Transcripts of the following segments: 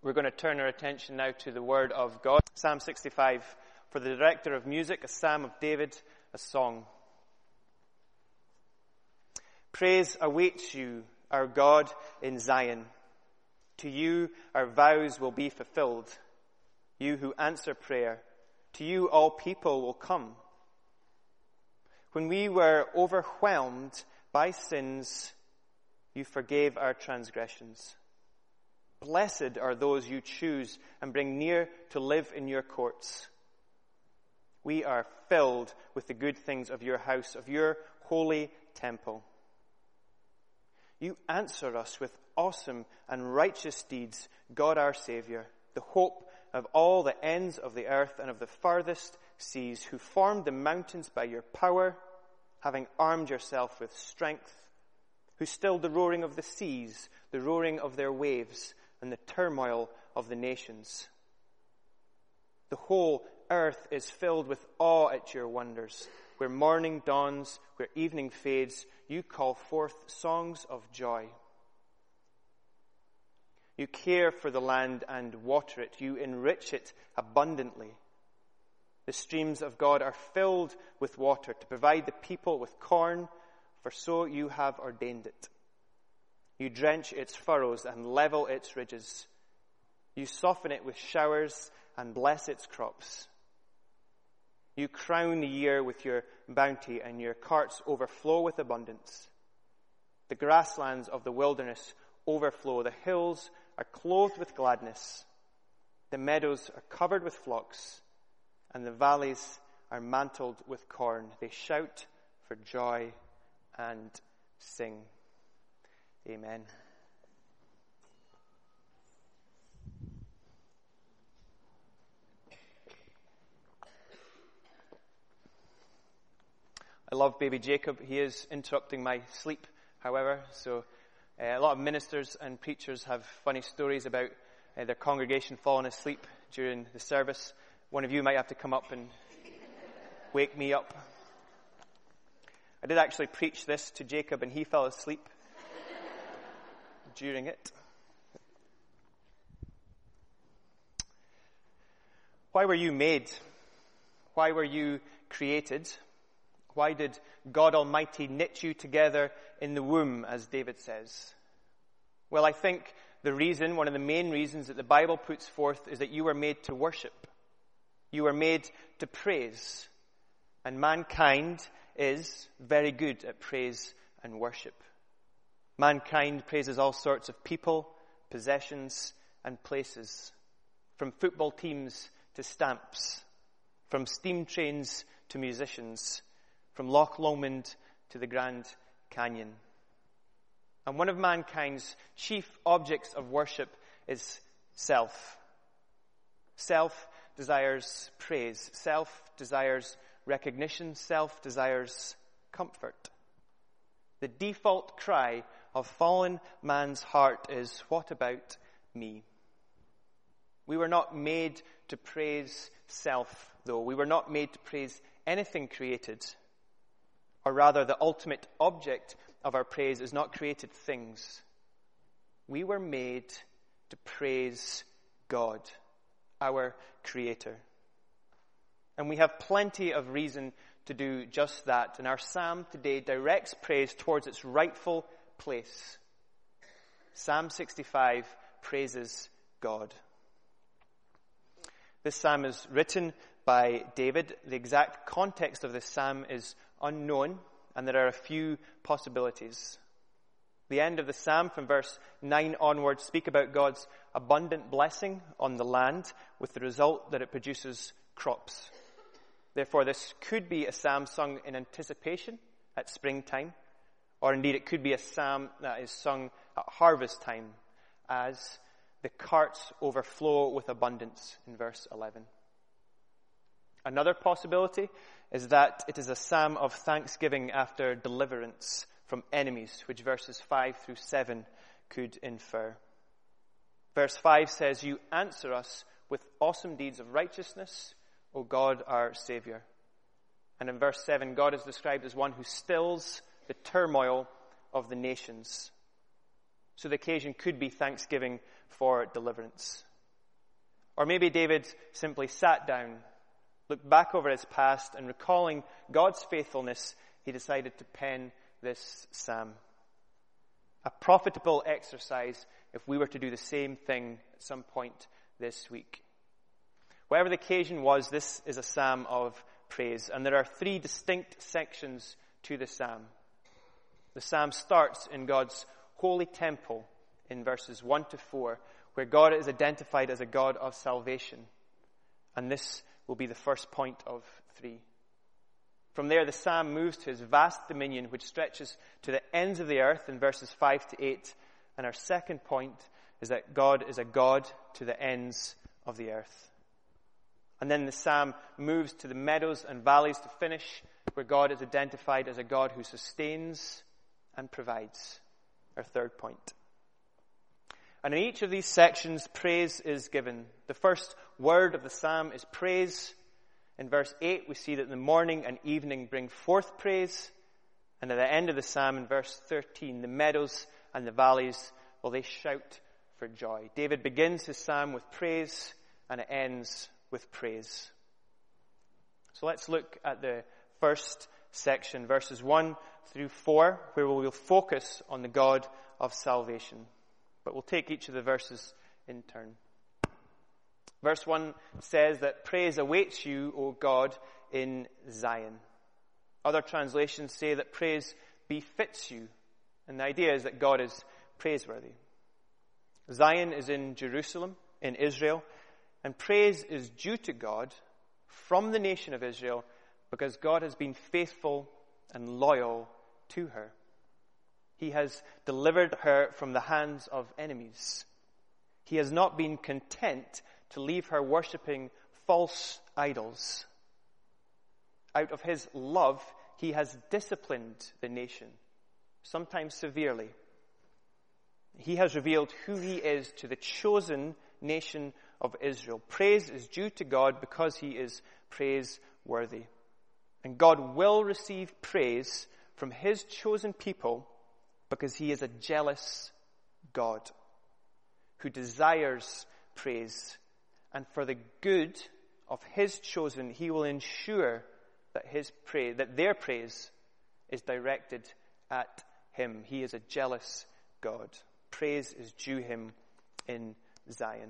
We're going to turn our attention now to the Word of God. Psalm 65. For the director of music, a psalm of David, a song. Praise awaits you, our God, in Zion. To you our vows will be fulfilled. You who answer prayer, to you all people will come. When we were overwhelmed by sins, you forgave our transgressions. Blessed are those you choose and bring near to live in your courts. We are filled with the good things of your house, of your holy temple. You answer us with awesome and righteous deeds, God our Savior, the hope of all the ends of the earth and of the farthest seas, who formed the mountains by your power, having armed yourself with strength, who stilled the roaring of the seas, the roaring of their waves, and the turmoil of the nations. The whole earth is filled with awe at your wonders. Where morning dawns, where evening fades, you call forth songs of joy. You care for the land and water it. You enrich it abundantly. The streams of God are filled with water to provide the people with corn, for so you have ordained it. You drench its furrows and level its ridges. You soften it with showers and bless its crops. You crown the year with your bounty, and your carts overflow with abundance. The grasslands of the wilderness overflow. The hills are clothed with gladness. The meadows are covered with flocks, and the valleys are mantled with corn. They shout for joy and sing. Amen. I love baby Jacob. He is interrupting my sleep, however, so a lot of ministers and preachers have funny stories about their congregation falling asleep during the service. One of you might have to come up and wake me up. I did actually preach this to Jacob, and he fell asleep during it. Why were you made? Why were you created? Why did God Almighty knit you together in the womb, as David says? Well, I think one of the main reasons that the Bible puts forth is that you were made to worship. You were made to praise. And mankind is very good at praise and worship. Mankind praises all sorts of people, possessions, and places. From football teams to stamps. From steam trains to musicians. From Loch Lomond to the Grand Canyon. And one of mankind's chief objects of worship is self. Self desires praise. Self desires recognition. Self desires comfort. The default cry of fallen man's heart is, what about me? We were not made to praise self, though. We were not made to praise anything created. Or rather, the ultimate object of our praise is not created things. We were made to praise God, our Creator. And we have plenty of reason to do just that. And our psalm today directs praise towards its rightful place. Psalm 65 praises God. This psalm is written by David. The exact context of this psalm is unknown, and there are a few possibilities. The end of the psalm, from verse 9 onwards, speak about God's abundant blessing on the land, with the result that it produces crops. Therefore, this could be a psalm sung in anticipation at springtime, or indeed it could be a psalm that is sung at harvest time, as the carts overflow with abundance in verse 11. Another possibility is that it is a psalm of thanksgiving after deliverance from enemies, which verses 5 through 7 could infer. Verse 5 says, "You answer us with awesome deeds of righteousness, O God our Savior." And in verse 7, God is described as one who stills the turmoil of the nations. So the occasion could be thanksgiving for deliverance. Or maybe David simply sat down, looked back over his past, and recalling God's faithfulness, he decided to pen this psalm. A profitable exercise if we were to do the same thing at some point this week. Whatever the occasion was, this is a psalm of praise. And there are 3 distinct sections to the psalm. The psalm starts in God's holy temple in verses 1 to 4, where God is identified as a God of salvation. And this will be the first point of 3. From there, the psalm moves to his vast dominion, which stretches to the ends of the earth in verses 5 to 8. And our second point is that God is a God to the ends of the earth. And then the psalm moves to the meadows and valleys to finish, where God is identified as a God who sustains and provides. Our third point. And in each of these sections, praise is given. The first word of the psalm is praise. In verse 8, we see that the morning and evening bring forth praise. And at the end of the psalm, in verse 13, the meadows and the valleys, well, they shout for joy. David begins his psalm with praise, and it ends with praise. So let's look at the first section, verses 1 through 4, where we will focus on the God of salvation. But we'll take each of the verses in turn. Verse 1 says that praise awaits you, O God, in Zion. Other translations say that praise befits you. And the idea is that God is praiseworthy. Zion is in Jerusalem, in Israel, and praise is due to God from the nation of Israel because God has been faithful and loyal to her. He has delivered her from the hands of enemies. He has not been content to leave her worshipping false idols. Out of his love, he has disciplined the nation, sometimes severely. He has revealed who he is to the chosen nation of Israel. Praise is due to God because he is praiseworthy. And God will receive praise from his chosen people because he is a jealous God who desires praise. And for the good of his chosen, he will ensure that their praise is directed at him. He is a jealous God. Praise is due him in Zion.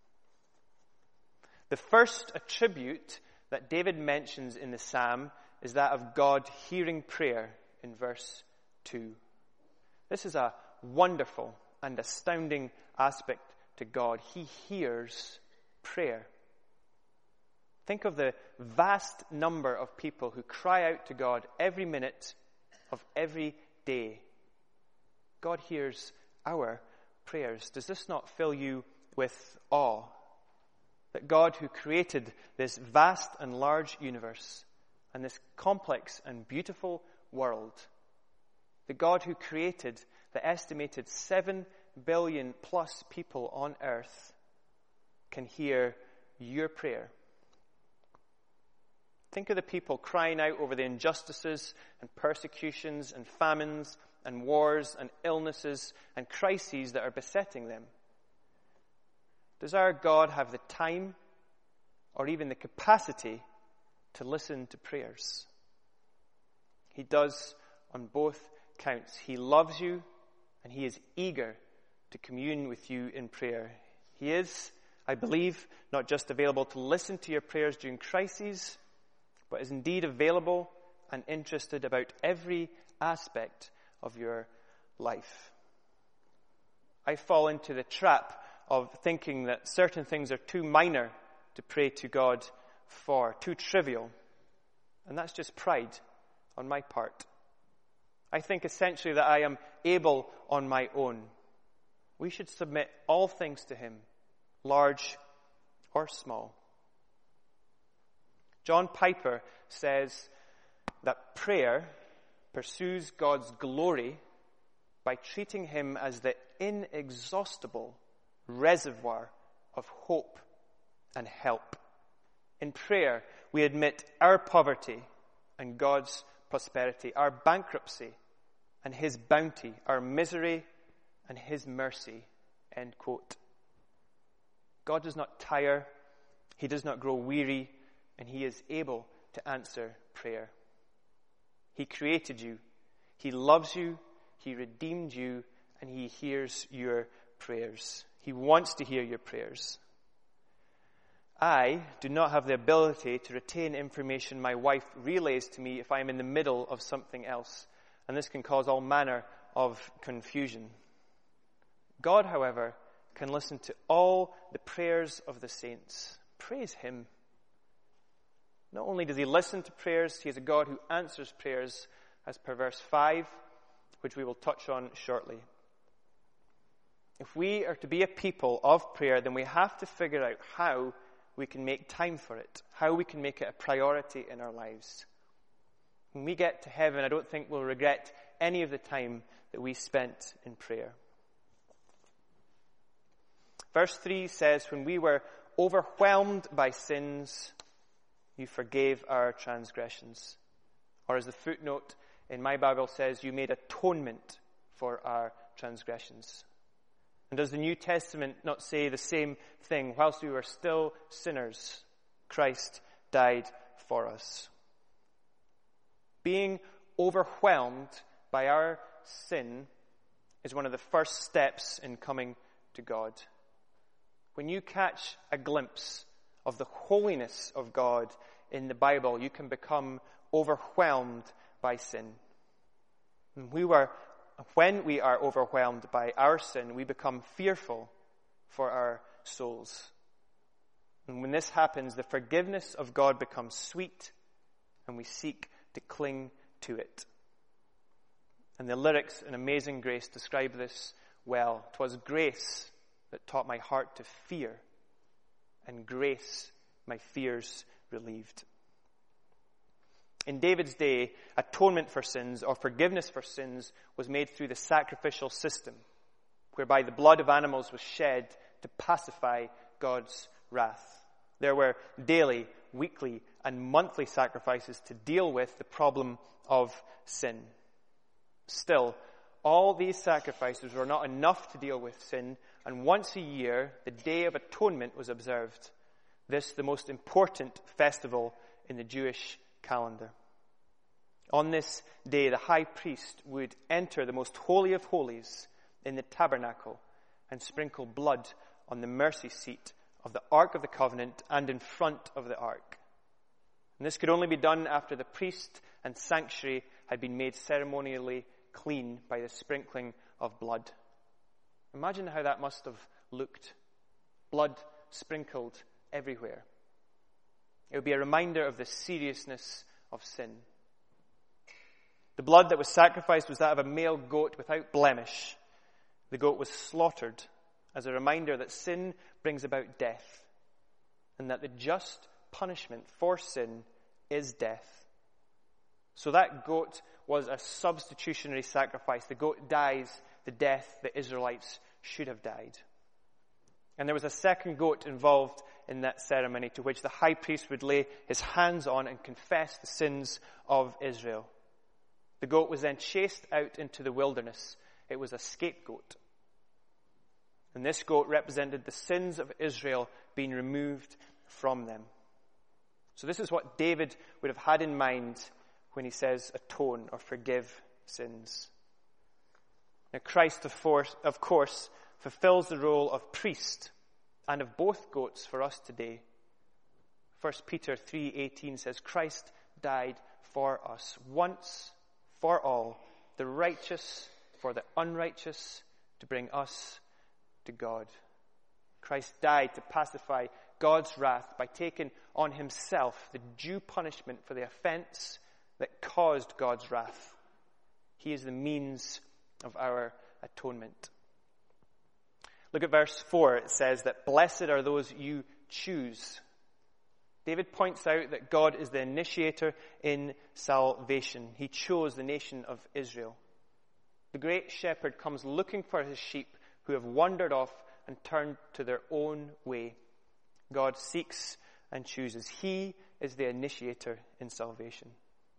The first attribute that David mentions in the psalm is that of God hearing prayer in verse 2. This is a wonderful and astounding aspect to God. He hears prayer. Think of the vast number of people who cry out to God every minute of every day. God hears our prayers. Does this not fill you with awe? That God, who created this vast and large universe and this complex and beautiful world, the God who created the estimated 7 billion plus people on earth, can hear your prayer. Think of the people crying out over the injustices and persecutions and famines and wars and illnesses and crises that are besetting them. Does our God have the time or even the capacity to listen to prayers? He does on both counts. He loves you and he is eager to commune with you in prayer. He is, I believe, not just available to listen to your prayers during crises, but is indeed available and interested about every aspect of your life. I fall into the trap of thinking that certain things are too minor to pray to God for, too trivial. And that's just pride on my part. I think essentially that I am able on my own. We should submit all things to him, large or small. John Piper says that prayer pursues God's glory by treating him as the inexhaustible reservoir of hope and help. In prayer, we admit our poverty and God's prosperity, our bankruptcy and his bounty, our misery and his mercy. End quote. God does not tire, he does not grow weary, and he is able to answer prayer. He created you, he loves you, he redeemed you, and he hears your prayers. He wants to hear your prayers. I do not have the ability to retain information my wife relays to me if I am in the middle of something else, and this can cause all manner of confusion. God, however, can listen to all the prayers of the saints. Praise him. Not only does he listen to prayers, he is a God who answers prayers, as per verse 5, which we will touch on shortly. If we are to be a people of prayer, then we have to figure out how we can make time for it, how we can make it a priority in our lives. When we get to heaven, I don't think we'll regret any of the time that we spent in prayer. Verse 3 says, when we were overwhelmed by sins, you forgave our transgressions. Or as the footnote in my Bible says, you made atonement for our transgressions. And does the New Testament not say the same thing? Whilst we were still sinners, Christ died for us. Being overwhelmed by our sin is one of the first steps in coming to God. When you catch a glimpse of the holiness of God in the Bible, you can become overwhelmed by sin. When we are overwhelmed by our sin, we become fearful for our souls. And when this happens, the forgiveness of God becomes sweet, and we seek to cling to it. And the lyrics in Amazing Grace describe this well. 'Twas grace that taught my heart to fear, and grace my fears relieved. In David's day, atonement for sins or forgiveness for sins was made through the sacrificial system, whereby the blood of animals was shed to pacify God's wrath. There were daily, weekly, and monthly sacrifices to deal with the problem of sin. Still, all these sacrifices were not enough to deal with sin, and once a year, the Day of Atonement was observed. This, the most important festival in the Jewish calendar. On this day, the high priest would enter the most holy of holies in the tabernacle and sprinkle blood on the mercy seat of the Ark of the Covenant and in front of the Ark. And this could only be done after the priest and sanctuary had been made ceremonially clean by the sprinkling of blood. Imagine how that must have looked. Blood sprinkled everywhere. It would be a reminder of the seriousness of sin. The blood that was sacrificed was that of a male goat without blemish. The goat was slaughtered as a reminder that sin brings about death, and that the just punishment for sin is death. So that goat was a substitutionary sacrifice. The goat dies the death the Israelites should have died. And there was a second goat involved in that ceremony, to which the high priest would lay his hands on and confess the sins of Israel. The goat was then chased out into the wilderness. It was a scapegoat. And this goat represented the sins of Israel being removed from them. So this is what David would have had in mind when he says atone or forgive sins. Now Christ, of course, fulfills the role of priest and of both goats for us today. 1 Peter 3:18 says, Christ died for us once for all, the righteous for the unrighteous, to bring us to God. Christ died to pacify God's wrath by taking on himself the due punishment for the offense that caused God's wrath. He is the means of our atonement. Look at verse 4. It says that blessed are those you choose. David points out that God is the initiator in salvation. He chose the nation of Israel. The great shepherd comes looking for his sheep who have wandered off and turned to their own way. God seeks and chooses. He is the initiator in salvation.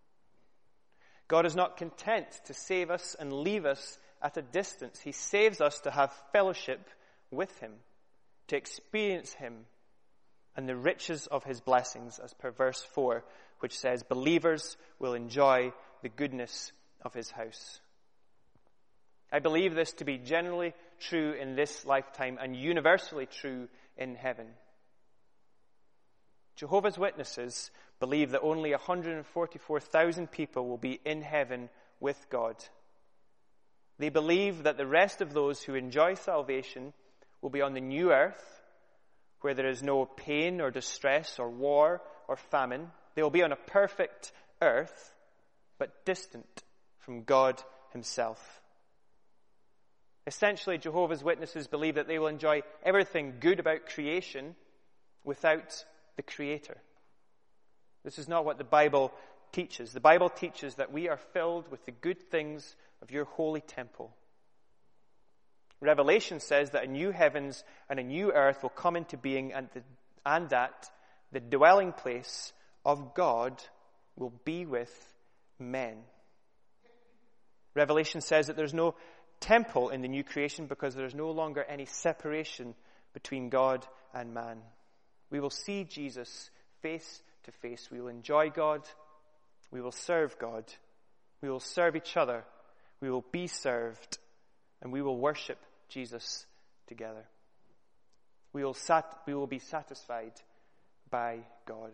God is not content to save us and leave us at a distance. He saves us to have fellowship with him, to experience him and the riches of his blessings, as per verse 4, which says, believers will enjoy the goodness of his house. I believe this to be generally true in this lifetime and universally true in heaven. Jehovah's Witnesses believe that only 144,000 people will be in heaven with God. They believe that the rest of those who enjoy salvation will be on the new earth, where there is no pain or distress or war or famine. They will be on a perfect earth, but distant from God himself. Essentially, Jehovah's Witnesses believe that they will enjoy everything good about creation without the Creator. This is not what the Bible teaches. The Bible teaches that we are filled with the good things of your holy temple. Revelation says that a new heavens and a new earth will come into being, and that the dwelling place of God will be with men. Revelation says that there's no temple in the new creation because there is no longer any separation between God and man. We will see Jesus face to face. We will enjoy God. We will serve God. We will serve each other. We will be served. And we will worship Jesus together. We will be satisfied by God.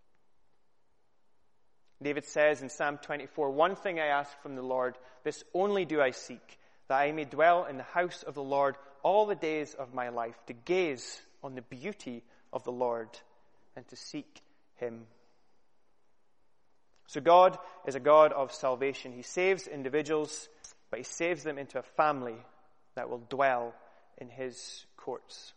David says in Psalm 24, one thing I ask from the Lord, this only do I seek, that I may dwell in the house of the Lord all the days of my life, to gaze on the beauty of the Lord and to seek him. So God is a God of salvation. He saves individuals, but he saves them into a family that will dwell in his courts.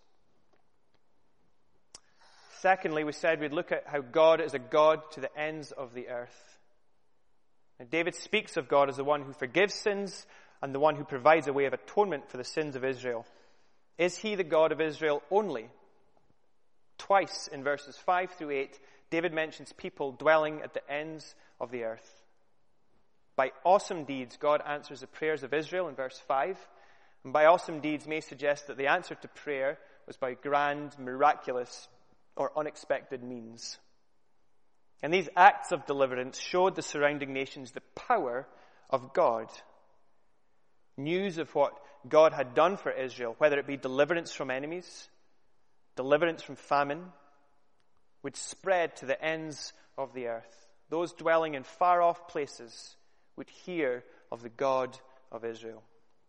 Secondly, we said we'd look at how God is a God to the ends of the earth. And David speaks of God as the one who forgives sins and the one who provides a way of atonement for the sins of Israel. Is he the God of Israel only? Twice in verses 5 through 8, David mentions people dwelling at the ends of the earth. By awesome deeds, God answers the prayers of Israel in verse 5. And by awesome deeds may suggest that the answer to prayer was by grand, miraculous, or unexpected means. And these acts of deliverance showed the surrounding nations the power of God. News of what God had done for Israel, whether it be deliverance from enemies, deliverance from famine, would spread to the ends of the earth. Those dwelling in far-off places would hear of the God of Israel.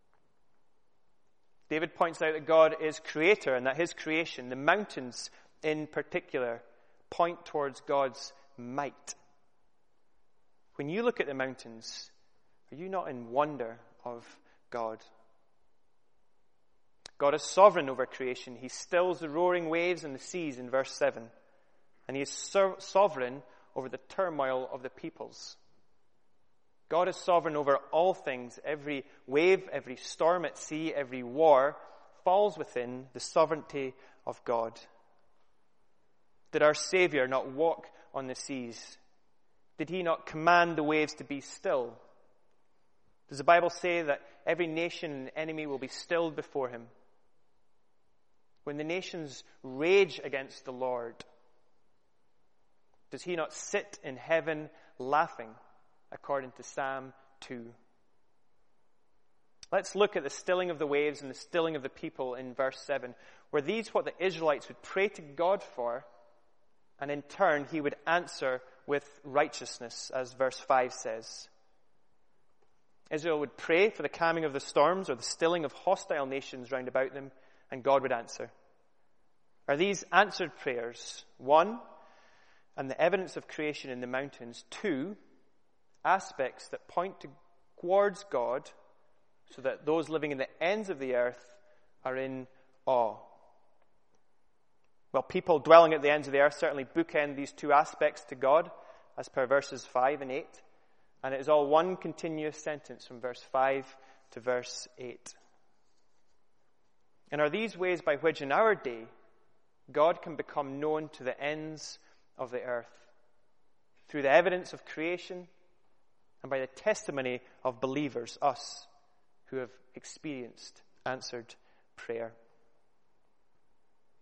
David points out that God is creator and that his creation, the mountains in particular, point towards God's might. When you look at the mountains, are you not in wonder of God? God is sovereign over creation. He stills the roaring waves and the seas in verse 7. And he is sovereign over the turmoil of the peoples. God is sovereign over all things. Every wave, every storm at sea, every war falls within the sovereignty of God. Did our Savior not walk on the seas? Did he not command the waves to be still? Does the Bible say that every nation and enemy will be stilled before him? When the nations rage against the Lord, does he not sit in heaven laughing, according to Psalm 2? Let's look at the stilling of the waves and the stilling of the people in verse 7. Were these what the Israelites would pray to God for? And in turn, he would answer with righteousness, as verse 5 says. Israel would pray for the calming of the storms or the stilling of hostile nations round about them, and God would answer. Are these answered prayers? 1, and the evidence of creation in the mountains. 2, aspects that point towards God so that those living in the ends of the earth are in awe. Well, people dwelling at the ends of the earth certainly bookend these two aspects to God, as per verses 5 and 8. And it is all one continuous sentence from verse 5 to verse 8. And are these ways by which in our day God can become known to the ends of the earth? Through the evidence of creation and by the testimony of believers, us, who have experienced answered prayer.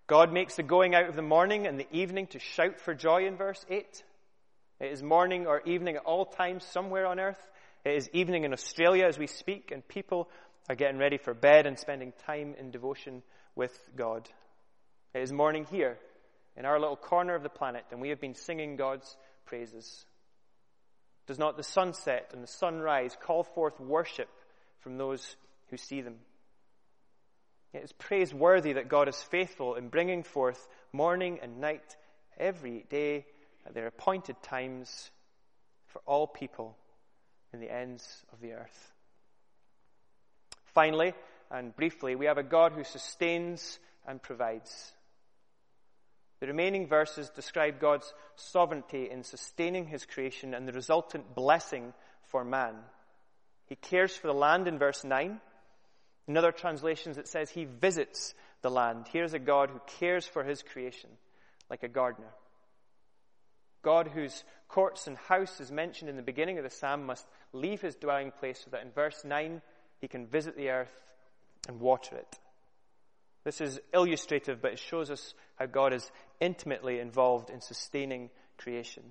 God makes the going out of the morning and the evening to shout for joy in verse 8. It is morning or evening at all times somewhere on earth. It is evening in Australia as we speak, and people are getting ready for bed and spending time in devotion with God. It is morning here in our little corner of the planet, and we have been singing God's praises. Does not the sunset and the sunrise call forth worship from those who see them? It is praiseworthy that God is faithful in bringing forth morning and night every day at their appointed times for all people in the ends of the earth. Finally, and briefly, we have a God who sustains and provides. The remaining verses describe God's sovereignty in sustaining his creation and the resultant blessing for man. He cares for the land in verse 9. In other translations it says he visits the land. Here's a God who cares for his creation like a gardener. God whose courts and house is mentioned in the beginning of the psalm must leave his dwelling place so that in verse 9 he can visit the earth and water it. This is illustrative, but it shows us how God is intimately involved in sustaining creation.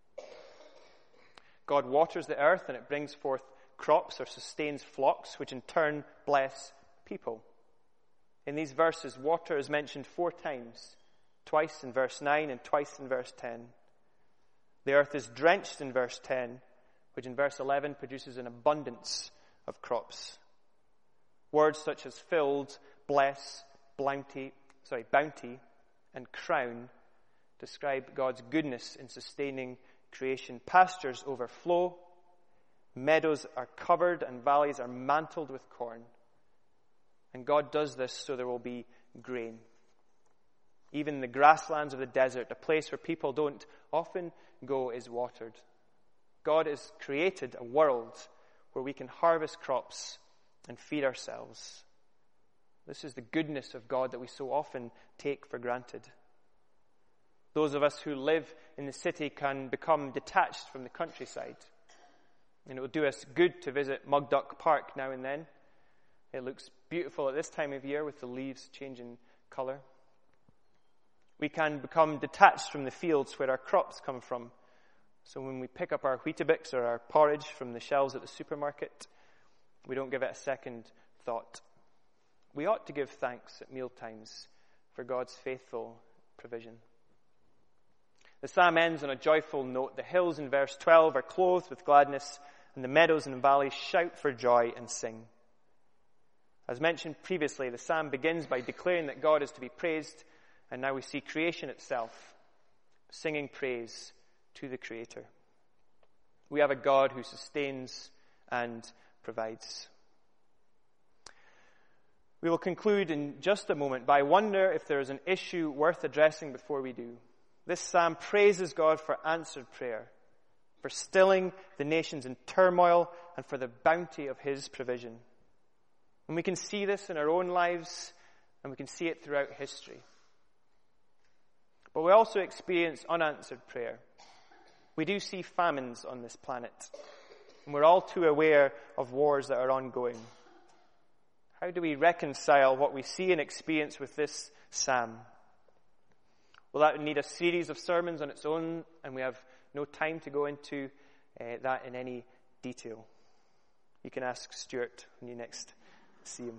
God waters the earth and it brings forth crops or sustains flocks, which in turn bless people. In these verses, water is mentioned 4 times, twice in verse 9 and twice in verse 10. The earth is drenched in verse 10, which in verse 11 produces an abundance of crops. Words such as filled, bless, bounty, and crown describe God's goodness in sustaining creation. Pastures overflow, meadows are covered, and valleys are mantled with corn. And God does this so there will be grain. Even the grasslands of the desert, a place where people don't often go, is watered. God has created a world where we can harvest crops and feed ourselves. This is the goodness of God that we so often take for granted. Those of us who live in the city can become detached from the countryside. And it will do us good to visit Mugduck Park now and then. It looks beautiful at this time of year with the leaves changing colour. We can become detached from the fields where our crops come from. So when we pick up our Weetabix or our porridge from the shelves at the supermarket, we don't give it a second thought. We ought to give thanks at mealtimes for God's faithful provision. The psalm ends on a joyful note. The hills in verse 12 are clothed with gladness, and the meadows and valleys shout for joy and sing. As mentioned previously, the psalm begins by declaring that God is to be praised, and now we see creation itself singing praise to the Creator. We have a God who sustains and provides. We will conclude in just a moment, but I wonder if there is an issue worth addressing before we do. This psalm praises God for answered prayer, for stilling the nations in turmoil, and for the bounty of his provision. And we can see this in our own lives, and we can see it throughout history. But we also experience unanswered prayer. We do see famines on this planet, and we're all too aware of wars that are ongoing. How do we reconcile what we see and experience with this psalm? Well, that would need a series of sermons on its own, and we have no time to go into that in any detail. You can ask Stuart when you next see him.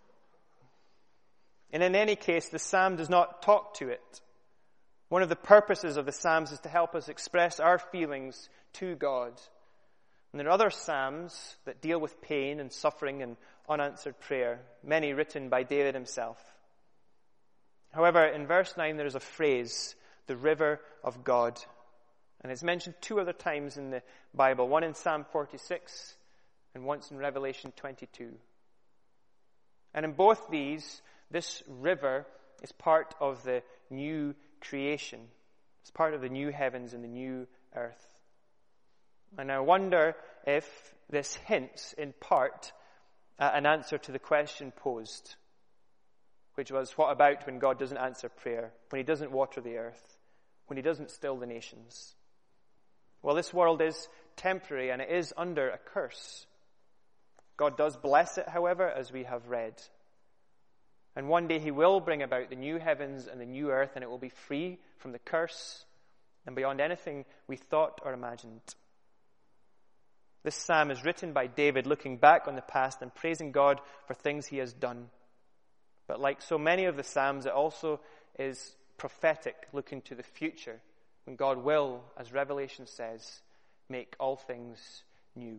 And in any case, the psalm does not talk to it. One of the purposes of the psalms is to help us express our feelings to God. And there are other psalms that deal with pain and suffering and unanswered prayer, many written by David himself. However, in verse 9 there is a phrase, the river of God. And it's mentioned 2 other times in the Bible, one in Psalm 46 and once in Revelation 22. And in both these, this river is part of the new creation. It's part of the new heavens and the new earth. And I wonder if this hints in part at an answer to the question posed, which was, what about when God doesn't answer prayer, when he doesn't water the earth, when he doesn't still the nations? Well, this world is temporary and it is under a curse. God does bless it, however, as we have read. And one day he will bring about the new heavens and the new earth, and it will be free from the curse and beyond anything we thought or imagined. This psalm is written by David looking back on the past and praising God for things he has done. But like so many of the psalms, it also is prophetic, looking to the future, when God will, as Revelation says, make all things new.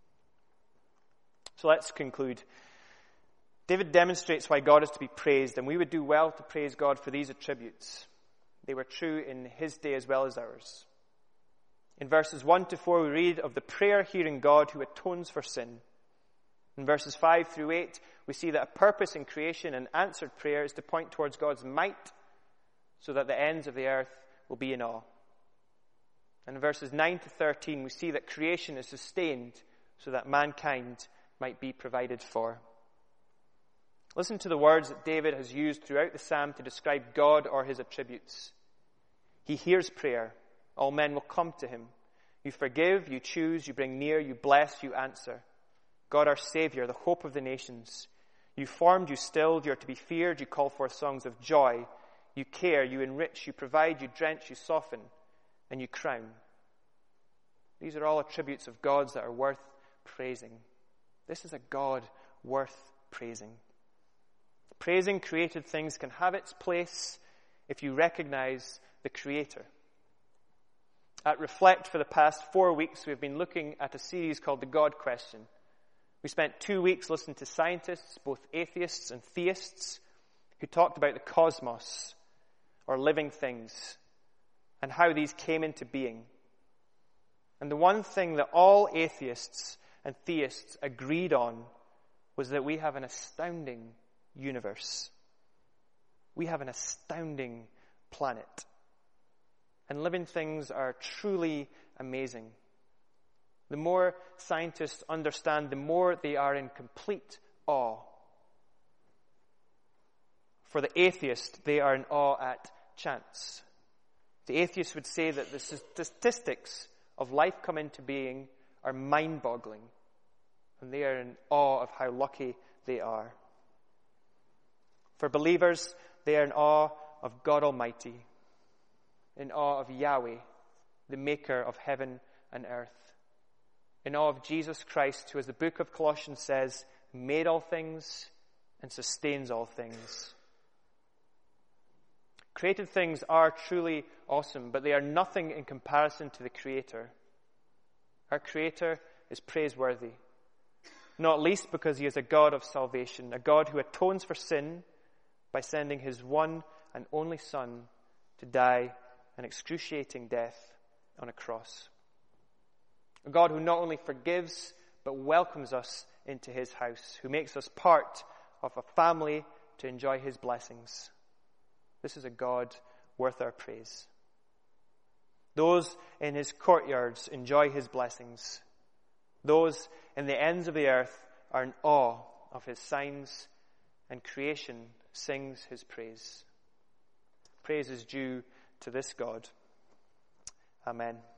So let's conclude. David demonstrates why God is to be praised, and we would do well to praise God for these attributes. They were true in his day as well as ours. In verses 1 to 4, we read of the prayer-hearing God who atones for sin. In verses 5 through 8, we see that a purpose in creation and answered prayer is to point towards God's might, so that the ends of the earth will be in awe. And in verses 9 to 13, we see that creation is sustained so that mankind might be provided for. Listen to the words that David has used throughout the psalm to describe God or his attributes. He hears prayer. All men will come to him. You forgive, you choose, you bring near, you bless, you answer. God our Savior, the hope of the nations. You formed, you stilled, you are to be feared, you call forth songs of joy. You care, you enrich, you provide, you drench, you soften, and you crown. These are all attributes of God's that are worth praising. This is a God worth praising. Praising created things can have its place if you recognize the Creator. At Reflect, for the past 4 weeks, we've been looking at a series called The God Question. We spent 2 weeks listening to scientists, both atheists and theists, who talked about the cosmos, or living things, and how these came into being. And the one thing that all atheists and theists agreed on was that we have an astounding universe. We have an astounding planet. And living things are truly amazing. The more scientists understand, the more they are in complete awe. For the atheist, they are in awe at chance. The atheist would say that the statistics of life come into being are mind-boggling, and they are in awe of how lucky they are. For believers, they are in awe of God Almighty, in awe of Yahweh, the maker of heaven and earth, in awe of Jesus Christ, who, as the book of Colossians says, made all things and sustains all things. Created things are truly awesome, but they are nothing in comparison to the Creator. Our Creator is praiseworthy, not least because he is a God of salvation, a God who atones for sin by sending his one and only Son to die an excruciating death on a cross. A God who not only forgives, but welcomes us into his house, who makes us part of a family to enjoy his blessings. This is a God worth our praise. Those in his courtyards enjoy his blessings. Those in the ends of the earth are in awe of his signs, and creation sings his praise. Praise is due to this God. Amen.